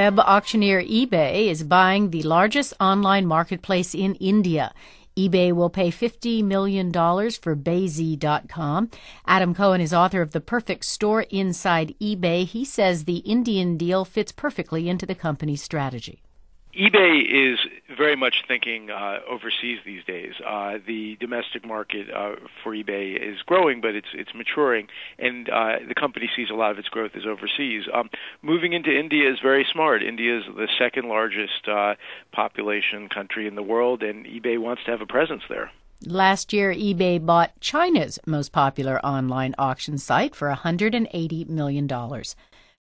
Web auctioneer eBay is buying the largest online marketplace in India. eBay will pay $50 million for Bayzy.com. Adam Cohen is author of The Perfect Store Inside eBay. He says the Indian deal fits perfectly into the company's strategy. eBay is very much thinking overseas these days. The domestic market for eBay is growing, but it's maturing, and the company sees a lot of its growth as overseas. Moving into India is very smart. India is the second largest population country in the world, and eBay wants to have a presence there. Last year, eBay bought China's most popular online auction site for $180 million.